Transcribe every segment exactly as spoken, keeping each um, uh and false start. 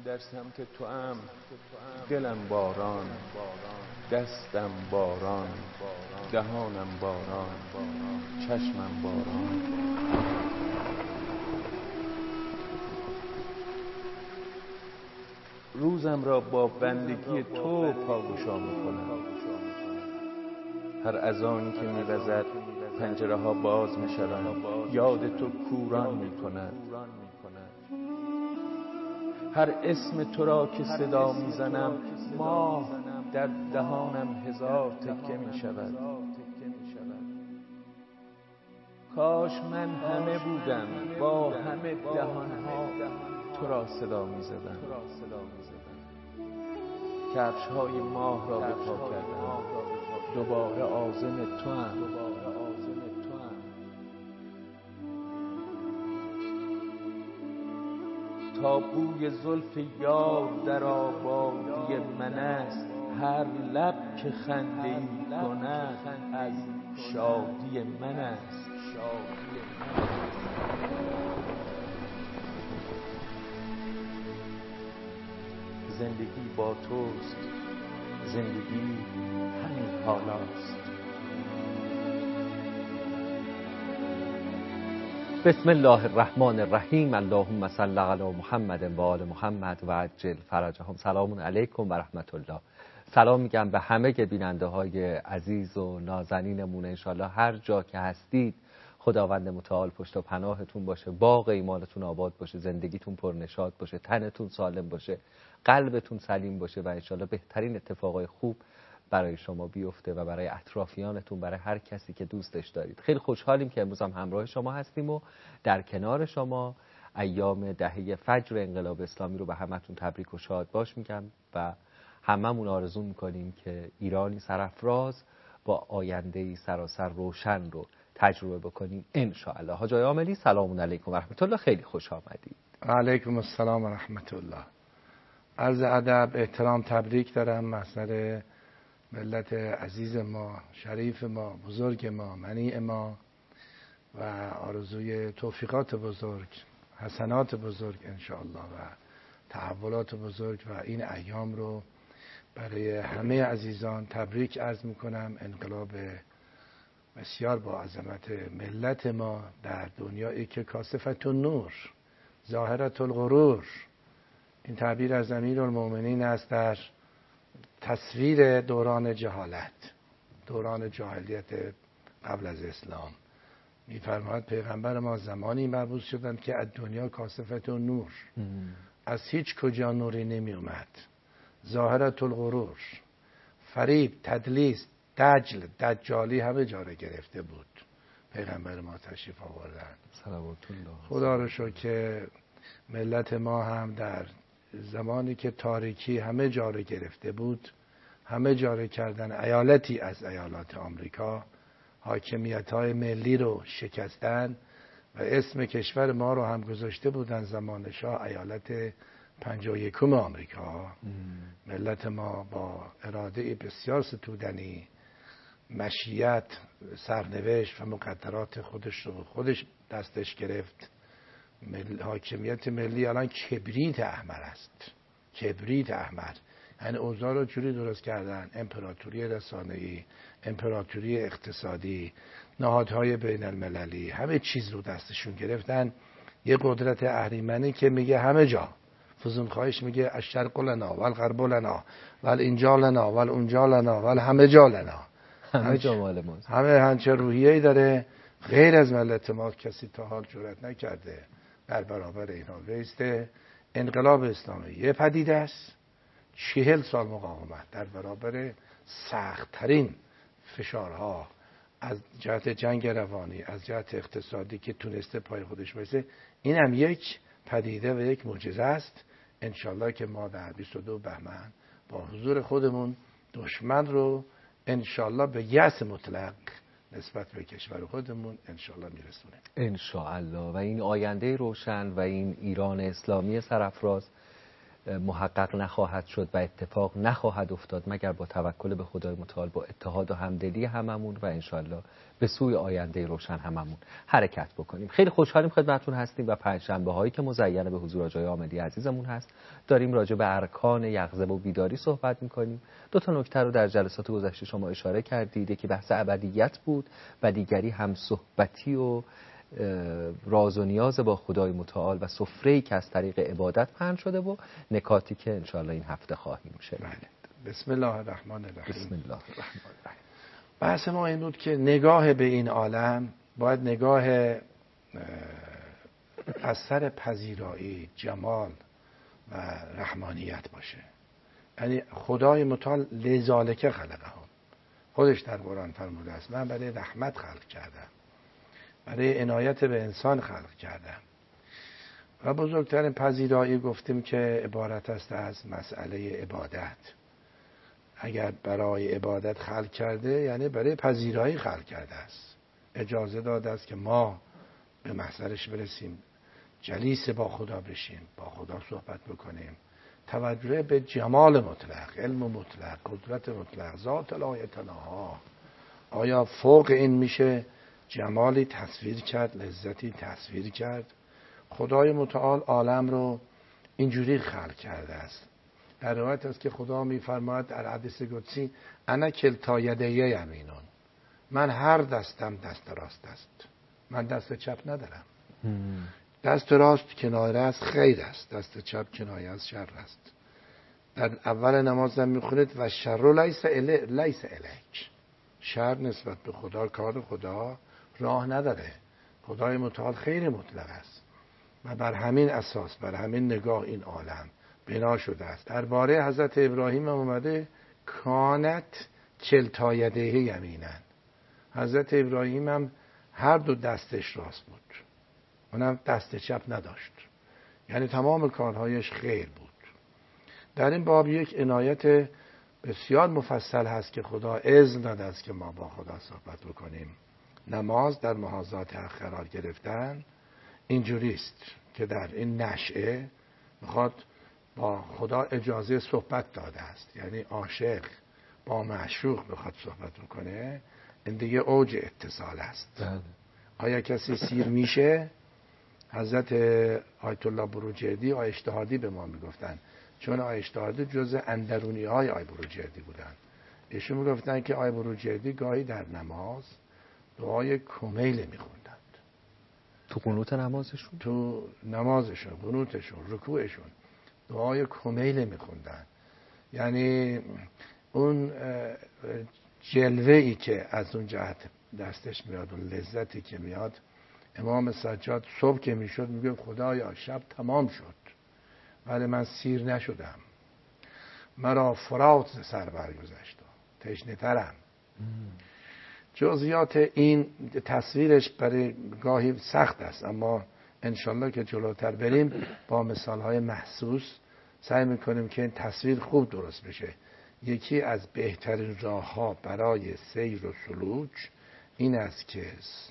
در سمت تو ام، دلم باران، دستم باران، دهانم باران، چشمم باران. روزم را با بندگی تو پاگشا میکنم. هر اذانی که میوزد پنجره ها باز میشوند، یاد تو کوران میکند. هر اسم تو را که صدا میزنم، ماه در دهانم هزار تکه میشود. کاش من همه بودم، با همه دهانها تو را صدا میزدم. کفش های ماه را به پا کردم، دوباره عازم تو ام. تا بوی زلف یار در آبادی من است، هر لب که خنده ای کند از شادی من است. زندگی با توست، زندگی همین حالاست. بسم الله الرحمن الرحیم. اللهم صل علی محمد و آل محمد و عجل فرجهم. سلام علیکم و رحمت الله. سلام میگم به همه که بیننده های عزیز و نازنینمون. انشالله هر جا که هستید خداوند متعال پشت و پناهتون باشه، باغ ایمانتون آباد باشه، زندگیتون پرنشاط باشه، تنتون سالم باشه، قلبتون سلیم باشه و انشالله بهترین اتفاقای خوب برای شما بیفته و برای اطرافیانتون، برای هر کسی که دوستش دارید. خیلی خوشحالیم که امروز هم همراه شما هستیم و در کنار شما ایام دهه فجر انقلاب اسلامی رو به همتون تبریک و شاد باش میگم و هممون آرزو میکنیم که ایرانی سرافراز با آینده‌ای سراسر روشن رو تجربه بکنیم ان شاء الله. حاج آقای عاملی سلام علیکم و رحمت الله. خیلی خوش آمدید. علیکم السلام و رحمت الله. عرض ادب، احترام، تبریک دارم محضر ملت عزیز ما، شریف ما، بزرگ ما، منیع ما و آرزوی توفیقات بزرگ، حسنات بزرگ انشاءالله و تحولات بزرگ و این ایام رو برای همه عزیزان تبریک عرض میکنم. انقلاب بسیار با عظمت ملت ما در دنیایی که کاسفت النور ظاهرت الغرور، این تعبیر از امیرالمومنین است در تصویر دوران جهالت، دوران جاهلیت قبل از اسلام. می‌فرماید پیغمبر ما زمانی مبعوث شدند که از دنیا کاسفت و نور، از هیچ کجا نوری نمی اومد. ظاهرت الغرور، فریب، تدلیس، دجل، دجالی همه جا رو گرفته بود. پیغمبر ما تشریف آوردن، صلوات الله. خدا رو شکر که ملت ما هم در زمانی که تاریکی همه جا رو گرفته بود، همه جا رو کردن ایالتی از ایالات آمریکا، حاکمیت‌های ملی رو شکستن و اسم کشور ما رو هم گذاشته بودن زمان شاه ایالت پنجاه و یکم آمریکا. ملت ما با اراده بسیار ستودنی، مشیت، سرنوشت و مقدرات خودش رو خودش دستش گرفت. مل... حاکمیت ملی الان کبریت احمر است، کبریت احمر. یعنی اوضاع رو جوری درست کردن، امپراتوری رسانه‌ای، امپراتوری اقتصادی، نهادهای بین المللی، همه چیز رو دستشون گرفتن. یه قدرت اهریمنی که میگه همه جا، فزون خواهش میگه الشرق لنا و الغرب لنا و اینجا لنا و اونجا لنا و همه جا لنا، همه جا مال ماست. همه هنچه روحیه‌ای داره غیر از ملت ما کسی تا حال جرأت نکرده در برابر اینا بیسته. انقلاب اسلامی یه پدیده است، چهل سال مقاومت در برابر سخت‌ترین فشارها از جهت جنگ روانی، از جهت اقتصادی که تونسته پای خودش وایسه. این هم یک پدیده و یک معجزه است. انشالله که ما در بیست و دو بهمن با حضور خودمون دشمن رو انشالله به یأس مطلق نسبت به کشور خودمون انشالله میرسونه انشالله. و این آینده روشن و این ایران اسلامی سرافراز محقق نخواهد شد و اتفاق نخواهد افتاد مگر با توکل به خدای متعال، با اتحاد و همدلی هممون و انشالله به سوی آینده روشن هممون حرکت بکنیم. خیلی خوشحالیم خدمتتون هستیم و پنجشنبه هایی که مزین به حضور آقای آمدی عزیزمون هست داریم راجع به ارکان یقظه و بیداری صحبت میکنیم. دو تا نکته رو در جلسات گذشته شما اشاره کردید که بحث ابدیت بود و دیگری هم صحبتی و راز و نیاز با خدای متعال و سفره‌ای که از طریق عبادت پهن شده و نکاتی که انشاءالله این هفته خواهیم شنید. بسم الله الرحمن الرحیم. بسم الله الرحمن الرحیم. بحث ما این بود که نگاه به این عالم باید نگاه از سر پذیرایی، جمال و رحمانیت باشه. یعنی خدای متعال لذالک خلقهم، خودش در قرآن فرموده است من برای رحمت خلق کردم، برای عنایت به انسان خلق کردم. و بزرگترین پذیرایی گفتیم که عبارت است از مسئله عبادت. اگر برای عبادت خلق کرده یعنی برای پذیرایی خلق کرده است، اجازه داده است که ما به محضرش برسیم، جلیس با خدا بشیم، با خدا صحبت بکنیم، توجه به جمال مطلق، علم مطلق، قدرت مطلق، ذات لایه تناها. آیا فوق این میشه جمالی تصویر کرد، لذتی تصویر کرد؟ خدای متعال عالم رو اینجوری خلق کرده است. در روایت است که خدا میفرماید در حدیث قدسی انا کلتا یدیه یمینون، من هر دستم دست راست است، من دست چپ ندارم. دست راست کنایه از خیر است، دست چپ کنایه از شر است. در اول نمازم میخونید و شر لیس الی لیس الیک، شر نسبت به خدا، کار خدا راه نداره. خدای متعال خیر مطلق است و بر همین اساس، بر همین نگاه این عالم بنا شده است. درباره حضرت ابراهیم هم اومده کانت کلتا یدیه یمینن، حضرت ابراهیم هم هر دو دستش راست بود، اونم دست چپ نداشت، یعنی تمام کارهایش خیر بود. در این باب یک عنایت بسیار مفصل هست که خدا اذن داده است که ما با خدا صحبت بکنیم. نماز در محاذات حق قرار گرفتن اینجوری است که در این نشأه میخواد با خدا اجازه صحبت داده است، یعنی عاشق با معشوق بخواد صحبت بکنه، این دیگه اوج اتصال است. آیا کسی سیر میشه؟ حضرت آیت الله بروجردی آیشتهادی به ما میگفتن، چون آیشتهادی جز اندرونی های آی بروجردی بودن. ایشون میگفتن که آی بروجردی گاهی در نماز دعای کمیل میخوندند. تو قنوت نمازشون؟ تو نمازشون، قنوتشون، رکوعشون دعای کمیل میخوندن. یعنی اون جلوه ای که از اون جهت دستش میاد، اون لذتی که میاد. امام سجاد صبح که میشد میگه خدایا شب تمام شد ولی من سیر نشدم، مرا فرات ز سر برگذشت، تشنه ترم. جزئیات این تصویرش برای گاهی سخت است، اما انشالله که جلوتر بریم با مثالهای محسوس سعی میکنیم که این تصویر خوب درست بشه. یکی از بهترین راهها برای سیر و سلوک این است که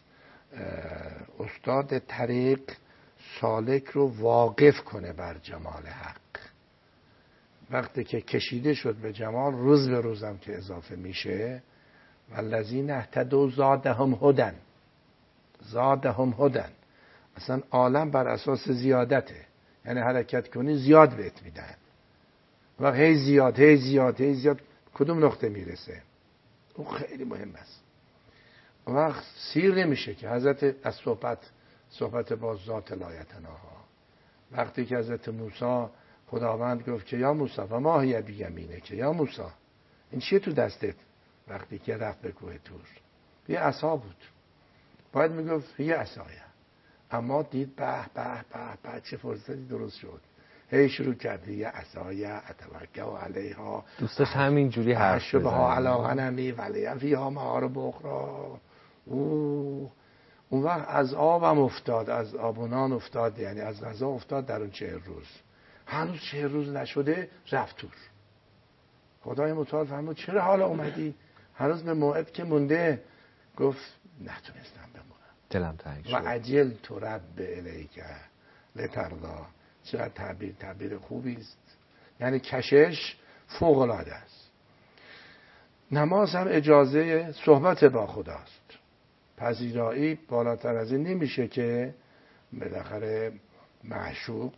استاد طریق سالک رو واقف کنه بر جمال حق. وقتی که کشیده شد به جمال، روز به روزم که اضافه میشه، والذین اهتدوا زادهم هدی، زادهم هدی. اصلا عالم بر اساس زیادته، یعنی حرکت کنی زیاد بهت میدن. و هی زیاد هی زیاد هی زیاد کدوم نقطه میرسه؟ اون خیلی مهم است. وقت سیر نمیشه که حضرت از صحبت صحبت با ذات لایتناها. وقتی که حضرت موسی خداوند گفت که یا موسی و ما هی بیمینه، که یا موسی این چیه تو دستت؟ وقتی که رفت به کوه طور یه عصا بود، باید میگفت یه عصایه، اما دید به به به به چه فرصتی درست شد، هی شروع کرد یه عصایه اتوکل علیها. دوستش همین جوری حرف بزنه، ها علاقه نمی ولی فیها معارب اخرى. اوه اون وقت از آبم افتاد، از آبونان افتاد، یعنی از غذا افتاد در اون چهر روز. هنوز چهر روز نشده رفت تور. خدای متعال فرمود چرا حالا اومدی؟ هنوز به موعد که مونده. گفت نتونستم بمونم، دلم تنگ شد. و عجل تو رب الیک لترضا. چقدر تعبیر تعبیر خوبی است. یعنی کشش فوق العاده است. نماز هم اجازه صحبت با خداست. پذیرایی بالاتر از این نمیشه که بالاخره معشوق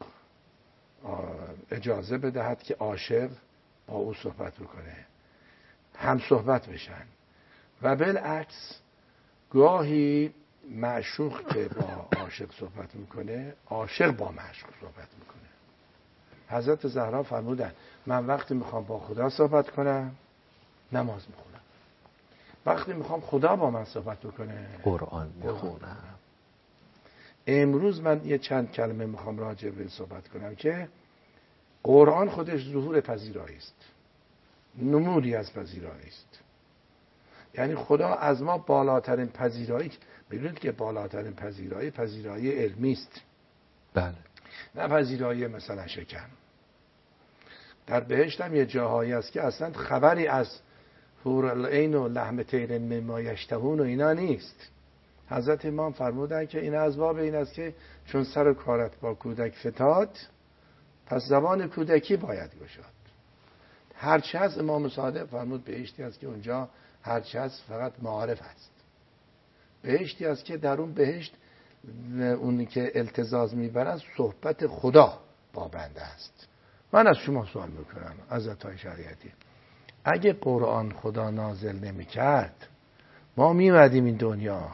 اجازه بدهد که عاشق با او صحبت بکنه، هم صحبت بشن. و بالعکس گاهی معشوق که با عاشق صحبت میکنه، عاشق با معشوق صحبت میکنه. حضرت زهرا فرمودن من وقتی میخوام با خدا صحبت کنم نماز میخونم، وقتی میخوام خدا با من صحبت بکنه قرآن میخونم. امروز من یه چند کلمه میخوام راجع به صحبت کنم که قرآن خودش ظهور پذیرایی است، نمودی از پذیرایی است. یعنی خدا از ما بالاترین پذیرایی، بدونید که بالاترین پذیرایی پذیرایی علمی است. بله. نه پذیرایی مثلا شکم. در بهشت هم یه جاهایی است که اصلا خبری از حور العین و لحم طیر مما یشتهون و اینا نیست. حضرت امام فرمودن که این از باب این است که چون سر و کارت با کودک فتاد پس زبان کودکی باید گشاد. هرچه از امام صادق فرمود بهشتی است که اونجا هرچه از فقط معارف است. بهشتی است که در اون بهشت اونی که التزاز میبرن صحبت خدا با بنده است. من از شما سوال میکنم حضرت‌های شریعتی، اگه قرآن خدا نازل نمیکرد ما میمدیم این دنیا،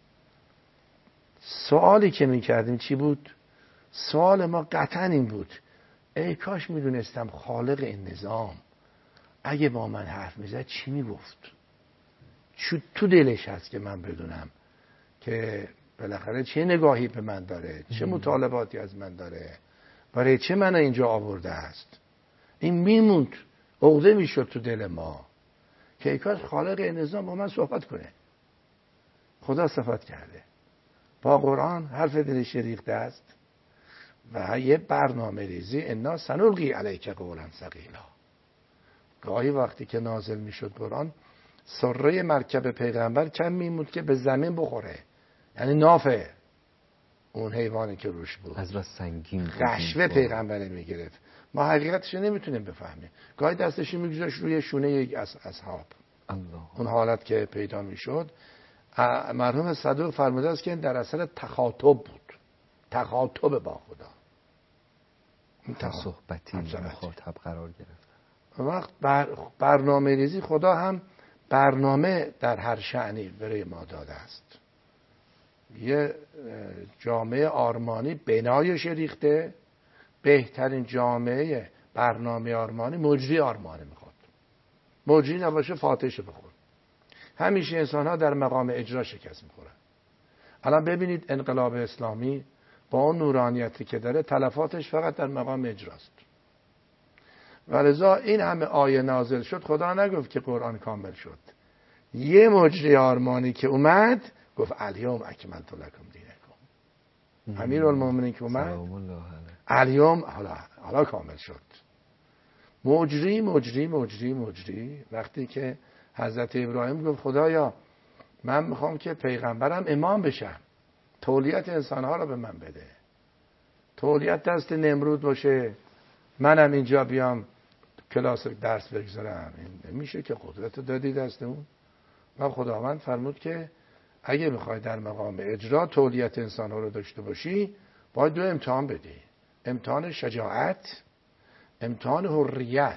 سوالی که میکردیم چی بود؟ سوال ما قطعا این بود ای کاش میدونستم خالق این نظام اگه با من حرف میزد چی میگفت. تو دلش هست که من بدونم که بالاخره چه نگاهی به من داره، چه مطالباتی از من داره، برای چه من اینجا آورده است. این میموند، عقده میشد تو دل ما که ای کاش خالق این نظام با من صحبت کنه. خدا صحبت کرده با قرآن، حرف دلش ریخته است و یه برنامه ریزی انا سنلقی علیک قولا ثقیلا. گاهی وقتی که نازل میشد قرآن سره مرکب پیغمبر کم میمود که به زمین بخوره، یعنی نافه اون حیوانی که روش بود از را سنگین قشوه پیغمبر میگرفت. ما حقیقتش نمیتونیم بفهمیم. گاهی دستش میگذاشت روی شونه یک از اصحاب. الله. اون حالت که پیدا میشد مرحوم صدوق فرموده است که در اصل تخاطب بود، تخاطب با خدا، این صحبتی مخاطب قرار گرفت. وقت بر برنامه ریزی خدا هم برنامه در هر شأنی برای ما داده است. یه جامعه آرمانی بنایش ریخته، بهترین جامعه برنامه آرمانی مجری آرمانی میخواد. مجری نباشه فاتحه بخور. همیشه انسان ها در مقام اجرا شکست میخورن. الان ببینید انقلاب اسلامی با اون نورانیتی که داره تلفاتش فقط در مقام اجراست. ولذا این همه آیه نازل شد، خدا نگفت که قرآن کامل شد. یه مجری آرمانی که اومد گفت الیوم اکملت لکم دینکم. امیرالمومنین که اومد الیوم حالا حالا کامل شد. مجری مجری مجری مجری وقتی که حضرت ابراهیم گفت خدایا من میخوام که پیغمبرم امام بشم، تولیت انسانها رو به من بده، تولیت دست نمرود باشه، منم اینجا بیام کلاس درس بگذارم. این نمیشه که قدرت دادی دست اون. و خداوند فرمود که اگه میخوای در مقام اجرا تولیت انسانها رو داشته باشی باید دو امتحان بدی، امتحان شجاعت، امتحان حریت.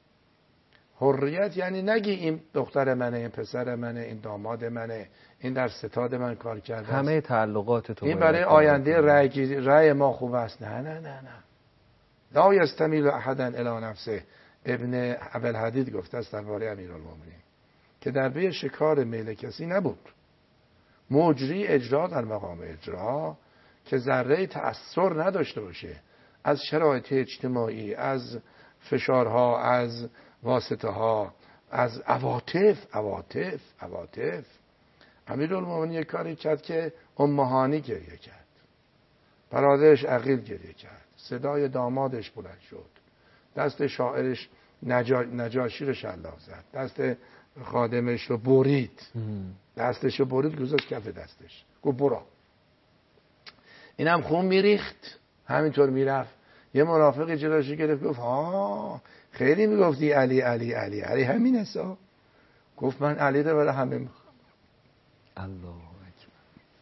حریت یعنی نگی این دختر منه، این پسر منه، این داماد منه، این در ستاد من کار کرده، همه تعلقات تو این برای آینده رأی رأی ما خوب است. نه نه نه نه لا یستمیل احدا الی نفسه. ابن ابوالحدید گفته است درباره امیرالمومنین که در پی شکار میل کسی نبود. مجری اجرا در مقام اجرا که ذره تأثیر نداشته باشه از شرایط اجتماعی، از فشارها، از واسطه ها، از عواطف عواطف عواطف. امیرالمومنین یک کاری کرد که امهانی گریه کرد، برادرش عقیل گریه کرد، صدای دامادش بلند شد، دست شاعرش نجا... نجاشی رو شلاق زد، دست خادمش رو برید، دستش رو برید گذاشت کف دستش، گفت برو. اینم خون میریخت، همینطور میرفت. یه منافقی جلوش گرفت گفت ها خیلی میگفتی علی علی علی علی همین حساب. گفت من علی رو برای همه میخوام. الله اکبر.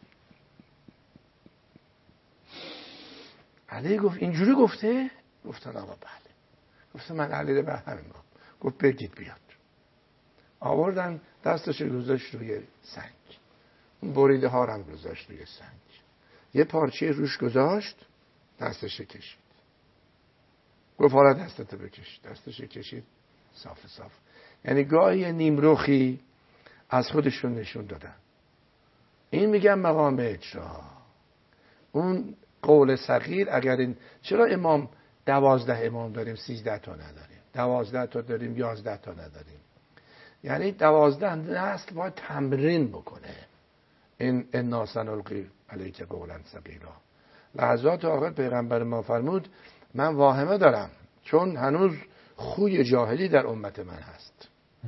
علی گفت اینجوری گفته؟ گفتن آقا بله. گفت من علی رو برای همه میخوام. گفت بگید بیاد. آوردن دستش گذاشت روی سنگ، اون بریده ها رو هم گذاشت روی سنگ، یه پارچه روش گذاشت، دستش کشید. گفت حالا دستتو بکش. دستش کشید، صاف صاف. یعنی گاهی نیمروخی از خودشون نشون دادن. این میگن مقام اجرا. اون قول صغیر. اگر این چرا امام دوازده امام داریم سیزده تا نداریم؟ دوازده تا داریم یازده تا نداریم؟ یعنی دوازده نسل باید تمرین بکنه. این انا سنلقی علیک قولا ثقیلا. لحظات آخر پیغمبر ما فرمود من واهمه دارم چون هنوز خوی جاهلی در امت من هست.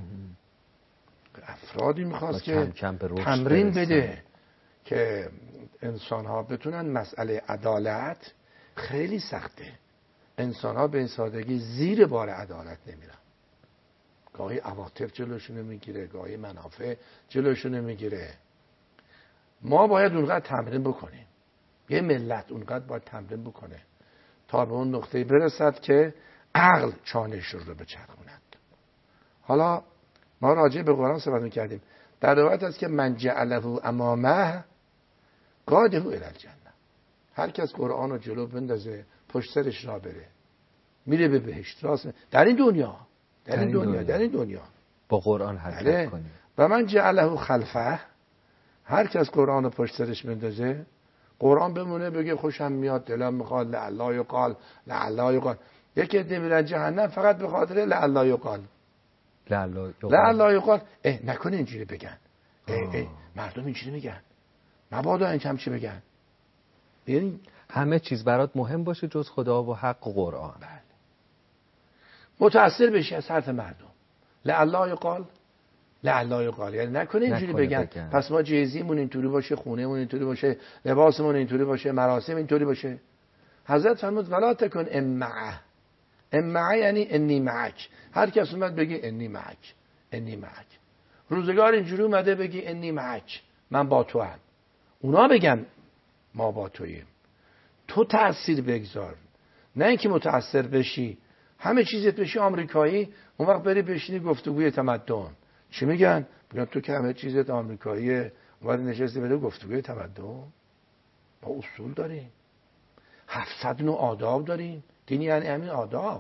افرادی میخواست که کم کم تمرین بده که انسان ها بتونن. مسئله عدالت خیلی سخته. انسان ها به این سادگی زیر بار عدالت نمیرن. گاهی عواطف جلوشونه میگیره، گاهی منافع جلوشونه میگیره. ما باید اونقدر تمرین بکنیم. یه ملت اونقدر باید تمرین بکنه تا به اون نقطه برسد که عقل چانش رو بچرخوند. حالا ما راجع به قرآن صحبت میکردیم. در روایت هست که من جعله امامه قاده الی الجنه. هر کس قرآن رو جلو بندازه پشت سرش را بره میره به بهشت. راست در این دنیا در این دنیا در این دنیا با قرآن حرکت کنیم. و من جعله خلفه. هر کس قرآن رو پشت سرش بندازه قرآن بمونه بگه خوشم میاد دلم میخواد لعلا یقال لعلا یقال. یکی عده میرن جهنم فقط به خاطر لعلا یقال لعلا یقال. اه نکنه اینجوری بگن. اه اه مردم اینجوری میگن مبادا این هم چی بگن. یعنی همه چیز برات مهم باشه جز خدا و حق و قرآن. بله. متأثر بشی از حرف مردم. لعلا یقال لعلا یقال. یعنی نکنه اینجوری بگن. بگن پس ما جیزیمون اینطوری باشه، خونهمون اینطوری باشه، لباسمون اینطوری باشه، مراسم اینطوری باشه. حضرت فرمود ولا تکن امعه. امعه یعنی انی معک. هر کس اومد بگی انی معک انی معک. روزگار اینجوری اومده بگی انی معک من با تو هم. اونا بگن ما با توییم. تو تأثیر بگذار، نه اینکه متأثر بشی همه چیزت بشی آمریکایی. اون وقت بری بشینی گفتگوی تمدن. چی میگن؟ میگن تو که همه چیزت آمریکاییه اومدی نشستی بده گفتگوی تمدن. ما اصول داریم، هفتصد نوع آداب داریم. دین یعنی همین آداب.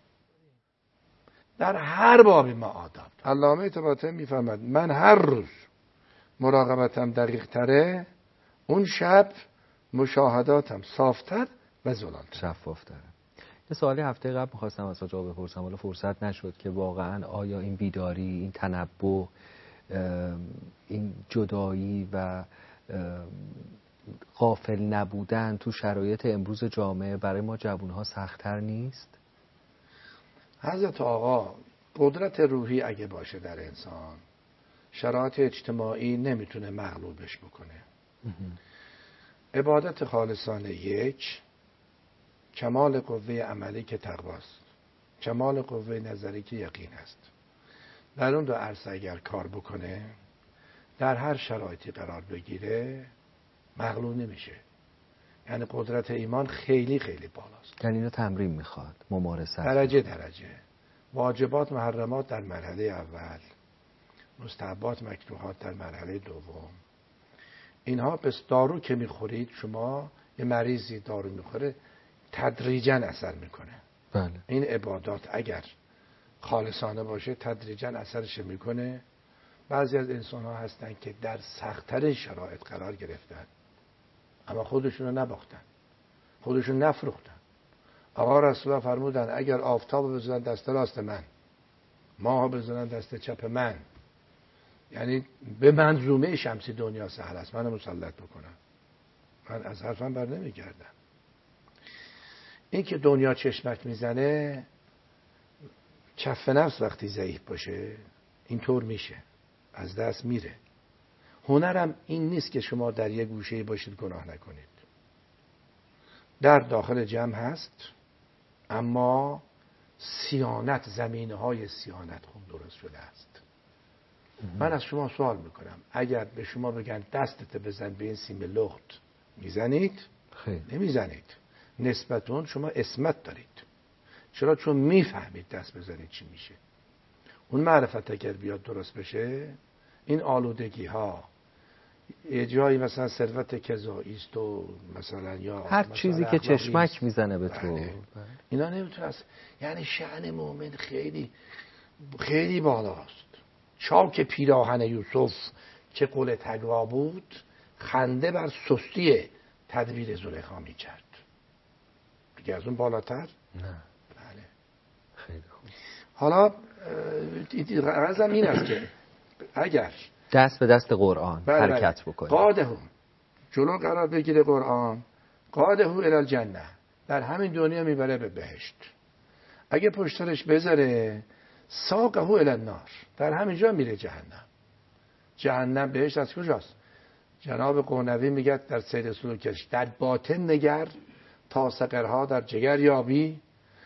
در هر بابی ما آداب. علامه طباطبایی میفهمد من هر روز مراقبتم دقیق تره اون شب مشاهداتم صافتر و زلالتر شفافتر. یه سوالی هفته قبل می‌خواستم از جواب بپرسم ولی فرصت نشد که واقعا آیا این بیداری، این تنبؤ، این جدایی و غافل نبودن تو شرایط امروز جامعه برای ما جوان‌ها سخت‌تر نیست؟ حضرت آقا قدرت روحی اگه باشه در انسان شرایط اجتماعی نمیتونه مغلوبش بکنه. عبادت خالصانه یک، کمال قوه عملی که تقواست، کمال قوه نظری که یقین است. در اون دو عرصه اگر کار بکنه در هر شرایطی قرار بگیره مغلوب نمیشه. یعنی قدرت ایمان خیلی خیلی بالاست. یعنی اینو تمرین میخواد، ممارست درجه درجه. واجبات محرمات در مرحله اول، مستحبات مکروهات در مرحله دوم. اینها به دارو که میخورید، شما یه مریضی دارو میخوره تدریجاً اثر میکنه. بله. این عبادات اگر خالصانه باشه تدریجاً اثرش میکنه. بعضی از انسان ها هستن که در سخت‌ترین شرایط قرار گرفتن اما خودشون رو نباختن، خودشون نفروختن. آقا رسول الله فرمودن اگر آفتاب بزنن دست راست من، ماه بزنن دست چپ من، یعنی به منظومه شمسی دنیا سهل است، منو مسلط بکنم، من از حرفم بر نمیگردم. این که دنیا چشمک میزنه، چف نفس وقتی ضعیف باشه اینطور میشه، از دست میره. هنرم این نیست که شما در یک گوشه باشید گناه نکنید. در داخل جمع هست، اما صیانت، زمینه های صیانت خون درست شده است. من از شما سوال میکنم، اگر به شما بگن دستت بزن به این سیم لخت، میزنید؟ خیلی نمیزنید. نسبتون شما اسمت دارید. چرا؟ چون میفهمید دست بزنید چی میشه. اون معرفت اگر بیاد درست بشه، این آلودگی ها یه جایی مثلا ثروت کذایی است و مثلا یا هر مثلا چیزی که چشمک میزنه به تو، بله. اینا نمیتونه است. یعنی شأن مؤمن خیلی خیلی بالاست. چاک پیراهن یوسف که قل تقوا بود، خنده بر سستی تدبیر زلیخا میکرد. دیگه از اون بالاتر نه. بله. خیلی خوب. حالا غرضم این است که اگر دست به دست قرآن بله حرکت بله. بکنیم، قاده جلو قرار بگیره قرآن، قاده الی الجنه، در همین دنیا میبره به بهشت. اگه پشترش بذاره ساقه الی النار، در همینجا میره جهنم. جهنم بهشت از کجاست؟ جناب قونوی میگه در سیر سلوکش، در باطن نگر تا سقرها در جگر یابی،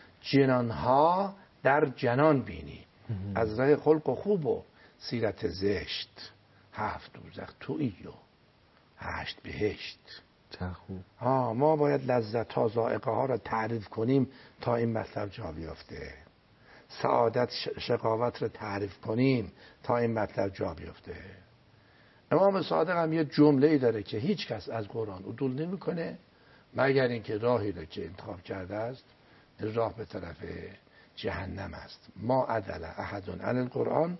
جنانها در جنان بینی. از راه خلق و خوب و سیرت زشت، هفت دوزخ تویی و هشت بهشت. چه خوب. آه ما باید لذت ها، ذائقه ها را تعریف کنیم تا این مطلب جا بیفته. سعادت، شقاوت را تعریف کنیم تا این مطلب جا بیفته. امام صادق هم یه جمله‌ای داره که هیچ کس از قرآن عدول نمی‌کنه مگر اینکه راهی را که انتخاب کرده است راه به طرف جهنم است. ما عدل احد عن القرآن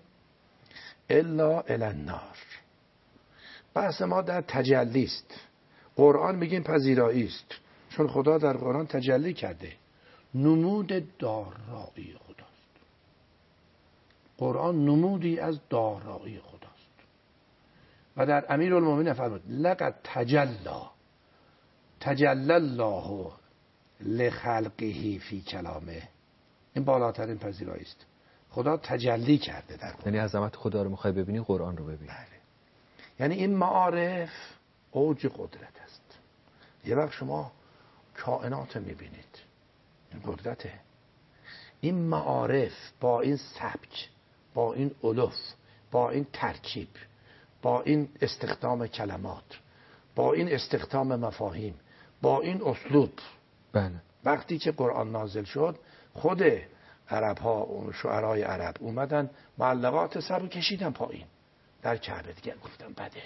الا الی النار. بحث ما در تجلی است. قرآن میگیم پذیرایی است، چون خدا در قرآن تجلی کرده، نمود دارایی خداست. قرآن نمودی از دارایی خداست. و در امیرالمومنین فرمود لقد تجلی تجلی الله لخلقه فی کلامه. این بالاترین پذیرایی است. خدا تجلی کرده در قرآن. یعنی عظمت خدا رو میخوای ببینی، قرآن رو ببین. بله. یعنی این معارف اوج قدرت است. یه وقت شما کائنات میبینید، این قدرته. این معارف با این سبک، با این الف، با این ترکیب، با این استخدام کلمات، با این استخدام مفاهیم، با این اسلوب، بله. وقتی که قرآن نازل شد، خود عرب ها، شعرهای عرب اومدن معلقات سر رو کشیدن پایین در کعبه، دیگه گفتن بده.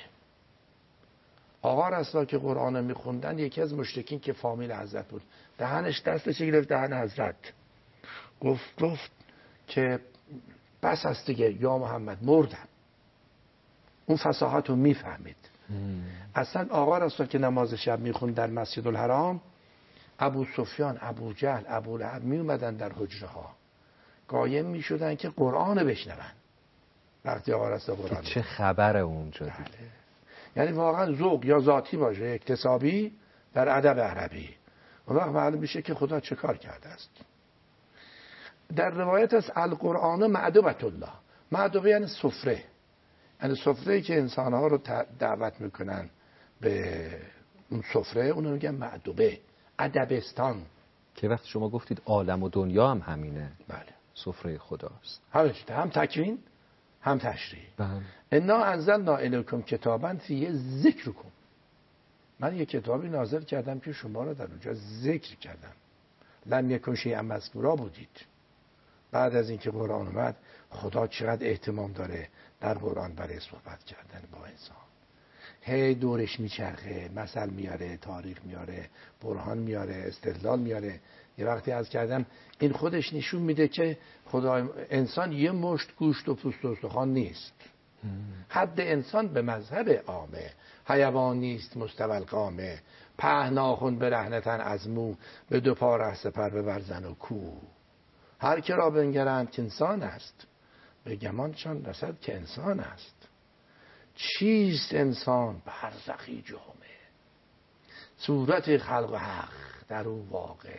آقا رسلا که قرآن میخوندن، یکی از مشرکین که فامیل حضرت بود، دهنش دستش گرفت دهن حضرت، گفت گفت که بس است دیگه یا محمد، مردم. اون فصاحت رو میفهمید. اصلا آقا رسول که نماز شب میخوند در مسجد الحرام، ابو سفیان، ابو جهل، ابو لهب می اومدن در حجره ها، قایم میشدن که قرآن بشنون. وقتی آقا رسول قرآن چه خبره اونجا دیگه. بله. یعنی واقعا ذوق یا ذاتی باشه، اکتسابی در ادب عربی، اون وقت معلوم میشه که خدا چه کار کرده است. در روایت از القرآن معدبت الله. معدبه یعنی سفره، یعنی سفره‌ای که انسان‌ها رو دعوت میکنن به اون سفره، اونو میگن معدبه، ادبستان. که وقتی شما گفتید عالم و دنیا هم همینه، بله، سفره خداست. همش، هم تکوین هم تشریح. بله. انا انزلنا الیکم کتابا فیه ذکرکم. من یه کتابی نازل کردم که شما رو در اونجا ذکر کردم. لم یکن شیئا مذکورا بودید. بعد از اینکه قرآن اومد، خدا چقدر اهتمام داره در قرآن برای صحبت کردن با انسان. هی دورش میچرخه، مثل میاره، تاریخ میاره، برهان میاره، استدلال میاره. یه وقتی از کردم این خودش نشون میده که خدا انسان یه مشت گوشت و پوست و استخوان نیست. حد انسان به مذهب عامه، حیوان نیست مستوی القامه، پهناخون برهنتن از مو، به دو پا ره سپر ببرزن و کو. هر که را بنگرند که انسان است، به گمانشان رسد که انسان است. چیست انسان؟ برزخی جامعه، صورت خلق و حق در او واقع.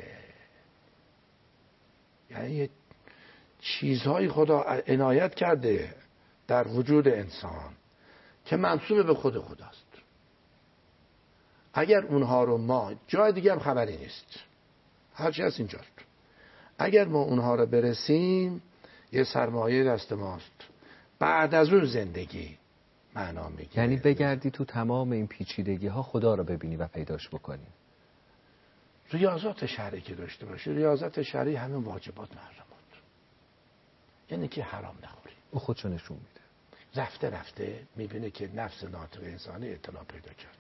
یعنی چیزهای خدا عنایت کرده در وجود انسان که منسوب به خود خداست. اگر اونها رو ما، جای دیگه هم خبری نیست، هرچی هست اینجاست. اگر ما اونها رو برسیم یه سرمایه دست ماست. بعد از اون زندگی معنا میگیره. یعنی بگردی تو تمام این پیچیدگی ها خدا رو ببینی و پیداش بکنی. ریاضات شرعی که داشته باشی، ریاضت شرعی همین واجبات محرمات، یعنی که حرام نخوری. او خودشو نشون میده. رفته رفته میبینه که نفس ناطق انسانی اطلاع پیدا کرد.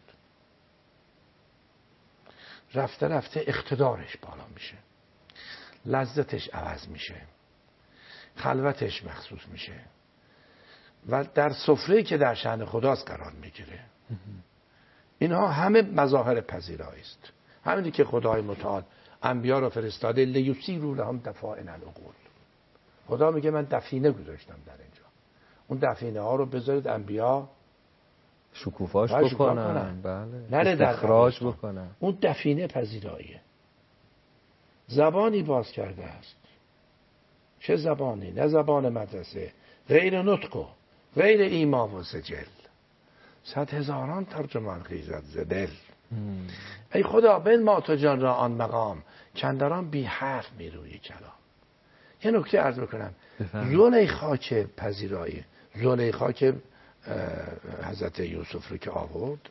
رفته رفته اقتدارش بالا میشه، لذتش عوض میشه، خلوتش مخصوص میشه و در سفره‌ای که در شأن خداست قرار میگیره. اینها همه مظاهر پذیرایی است. همینی که خدای متعال انبیا رو فرستاده لیسیروا لهم دفائن العقول. خدا میگه من دفینه گذاشتم در اینجا، اون دفینه ها رو بذارید انبیا شکوفاش بکنن، بله، استخراج بکنن. اون دفینه پذیراییه. زبانی باز کرده است. چه زبانی؟ نه زبان مدرسه، غیر نطق، غیر ایما و سجل. صد هزاران ترجمان خیزد ز دل. ای خدا بن ما تو جان را آن مقام، چندران بی حرف می روی کلام. یه نکته عرض بکنم. زلیخا که پذیرایی، زلیخا که حضرت یوسف رو که آورد،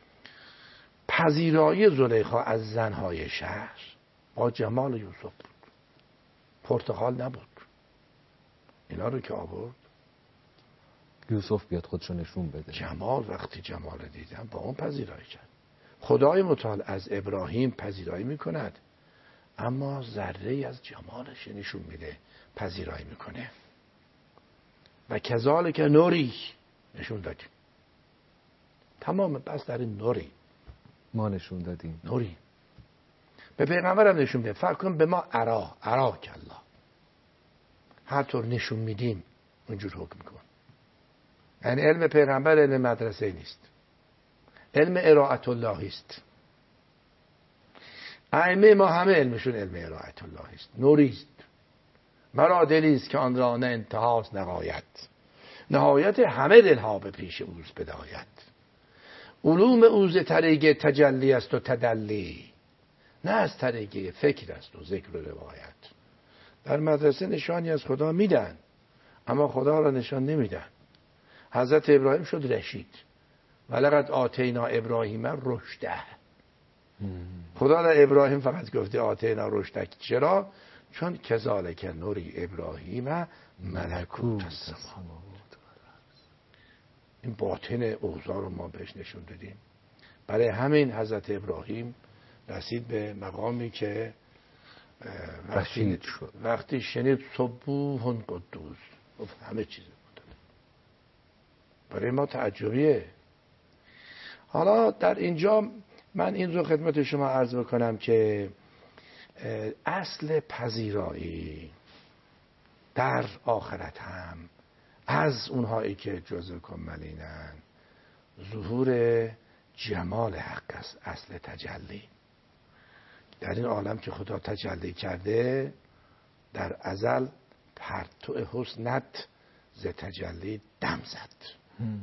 پذیرایی زلیخا از زنهای شهر با جمال یوسف بود. پرتغال نبود. اینا رو که آورد یوسف بیاد خودشو نشون بده. جمال، وقتی جمال دیدم با اون پذیرایی کرد. خدای متعال از ابراهیم پذیرایی میکند، اما ذره از جمالش نشون میده، پذیرایی میکنه. و کذالک نوری نشون دادیم. تمام بس در این نوری ما نشون دادیم. نوری به پیغمبرم نشون میده. فرق کن به ما ارا ارا کلا، هر طور نشون میدیم اونجور حکم کن. یعنی علم پیغمبر علم مدرسه نیست، علم ارائت اللهی است. ائمه ما همه علمشون علم ارائت اللهی است، نوری است. مرا دلی است که آن را نه انتهاست نهایت، نهایت همه دلها به پیش اوست بدایت. علوم اوز طریق تجلی است و تدلی، نه از طریق فکر است و ذکر و روایت. در مدرسه نشانی از خدا میدن، اما خدا را نشان نمیدن. حضرت ابراهیم شد رشید، ولقد آتینا ابراهیم رشده. خدا در ابراهیم فقط گفته آتینا رشده. چرا؟ چون کذالک نوری ابراهیم ملکوت السماوات. این باطن اوضاع رو ما بهش نشون دادیم. برای همین حضرت ابراهیم رسید به مقامی که وقتی, وقتی شنید سبوح قدوس، همه چیز بود. برای ما تعجبیه. حالا در اینجا من این رو خدمت شما عرض بکنم که اصل پذیرایی در آخرت هم از اونهایی که جزء کمالینن ظهور جمال حق است. اصل تجلی در این عالم که خدا تجلی کرده، در ازل پرتو حسنت ز تجلی دم زد.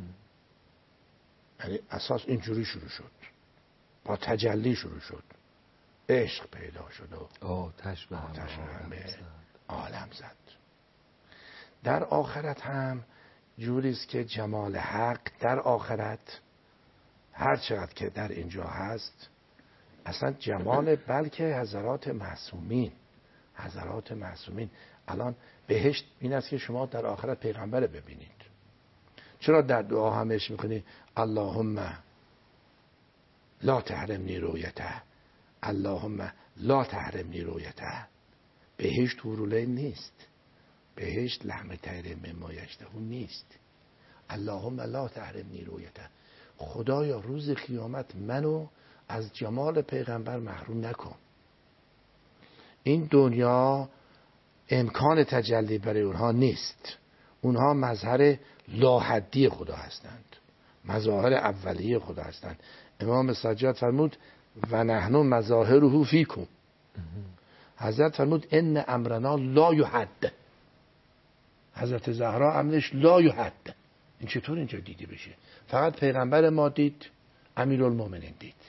یعنی اساس اینجوری شروع شد، با تجلی شروع شد، عشق پیدا شد و آتش به همه عالم زد. در آخرت هم جوری است که جمال حق در آخرت هر چقدر که در اینجا هست اصلا جمال، بلکه حضرات معصومین، حضرات معصومین. الان بهشت این است که شما در آخرت پیغمبر ببینید. چرا در دعا همش میکنی اللهم لا تحرمنی رؤیته، اللهم لا تحرمنی رؤیته؟ بهشت حورالعین نیست، بهشت لحم طیر مما یشتهون نیست. اللهم لا تحرمنی رؤیته، خدایا روز قیامت منو از جمال پیغمبر محروم نکن. این دنیا امکان تجلی برای اونها نیست. اونها مظهر لاحدی خدا هستند، مظاهر اولیه خدا هستند. امام سجاد فرمود و نحن مظاهره فیکم. حضرت فرمود ان امرنا لا یحد. حضرت زهرا امرش لا یحد. این چطور اینجا دیده بشه؟ فقط پیغمبر ما دید، امیرالمومنین دید.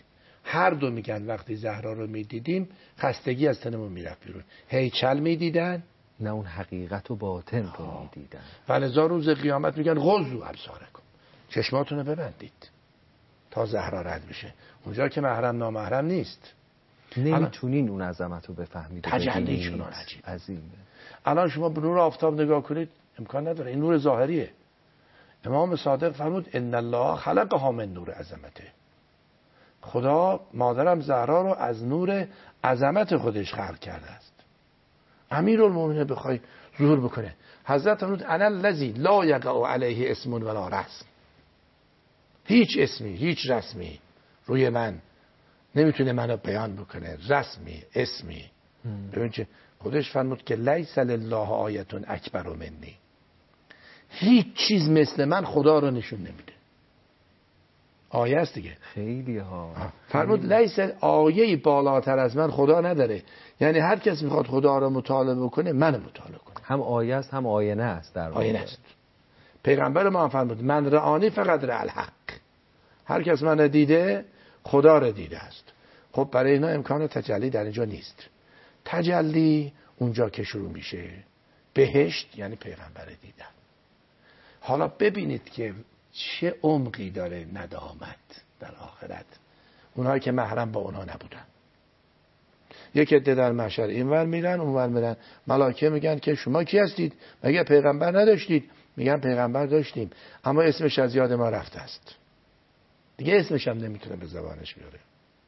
هر دو میگن وقتی زهرا رو میدیدیم خستگی از تنمون میرفت بیرون. هیکل میدیدن نه اون حقیقت و باطن رو میدیدن. فلذا روز قیامت میگن غضوا ابصارکم، چشماتون رو ببندید تا زهرا رد بشه. اونجا که محرم نامحرم نیست. نمیتونین اون عظمت رو بفهمید. تجلی چنان عجیب عظیمه. الان شما به نور آفتاب نگاه کنید امکان نداره، این نور ظاهریه. امام صادق فرمود ان الله خلقها من نور عظمته. خدا مادرم زهرا رو از نور عظمت خودش خلق کرده است. امیرالمومنین بخوای ظهور بکنه، حضرت فرمود انا الذی لا یقع علیه اسم ولا رسم. هیچ اسمی هیچ رسمی روی من نمیتونه منو بیان بکنه، رسمی اسمی. ببین چه خودش فرمود که لیس لله آیه اکبر منی. هیچ چیز مثل من خدا رو نشون نمیده. آیه است دیگه. خیلی ها. فرمود لیس آیه بالاتر از من خدا نداره. یعنی هر کس میخواد خدا رو مطالعه بکنه منو مطالعه کنه. هم آیه است هم آینه است در واقع. آینه است. پیغمبر ما فرمود من رآنی فقط رأى الحق. هر کس من دیده خدا رو دیده است. خب برای اینا امکان تجلی در اینجا نیست. تجلی اونجا که شروع میشه بهشت یعنی پیغمبر دیدن. حالا ببینید که چه عمقی داره ندامت در آخرت. اونهایی که محرم با اونها نبودن، یک عده در محشر اینور میرن اونور میرن، ملائکه میگن که شما کی هستید؟ مگه پیغمبر نداشتید؟ میگن پیغمبر داشتیم اما اسمش از یاد ما رفته است، دیگه اسمش هم نمیتونه به زبانش بیاره.